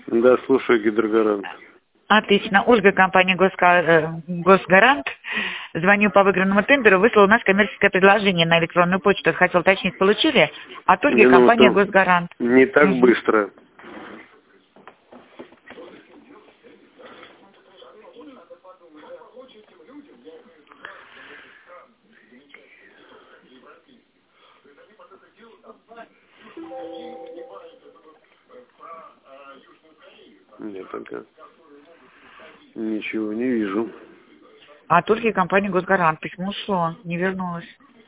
Да, слушаю, Гидрогарант. Отлично. Ольга, компания Госгарант. Звоню по выигранному тендеру. Выслал у нас коммерческое предложение на электронную почту. Хотел уточнить, получили? От Ольги компания Госгарант. Не так быстро. Я пока ничего не вижу. От Ольги компания Госгарант. Письмо ушло, не вернулось.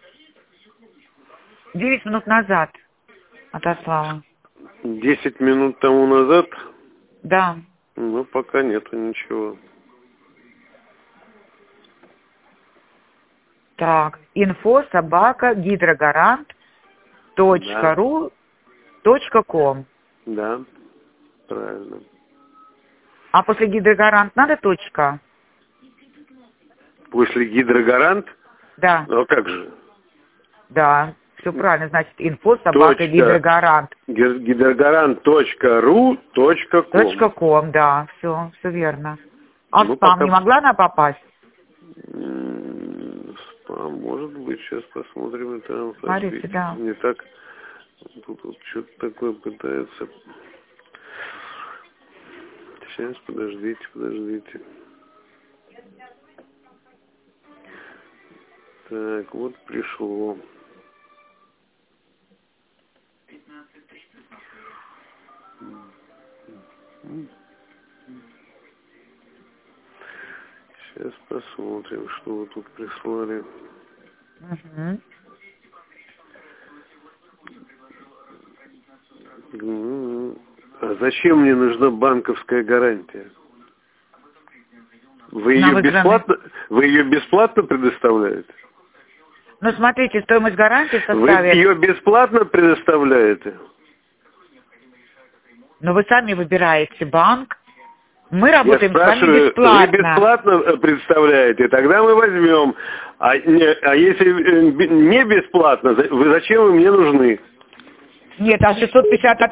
9 минут назад отослала. 10 минут тому назад? Да. Ну, пока нету ничего. Так, info@гидрогарант.ру.ком. Да, правильно. А после Гидрогарант надо точка? После Гидрогарант? Да. Ну, а как же? Да, все правильно, значит, info@гидрогарант. Гидрогарант.ру.ком. Да, все верно. А Ну, в спам пока... не могла она попасть? Спам, может быть, сейчас посмотрим. Это Смотрите, да. не так. Тут вот что-то такое пытается. Сейчас, подождите. Так, вот пришло. Сейчас посмотрим, что вы тут прислали. А зачем мне нужна банковская гарантия? Вы ее бесплатно предоставляете? Ну, смотрите, стоимость гарантии составит... Вы ее бесплатно предоставляете? Но вы сами выбираете банк. Мы работаем с вами бесплатно. Вы бесплатно представляете, тогда мы возьмем. А если не бесплатно, зачем вы мне нужны? Нет, а 650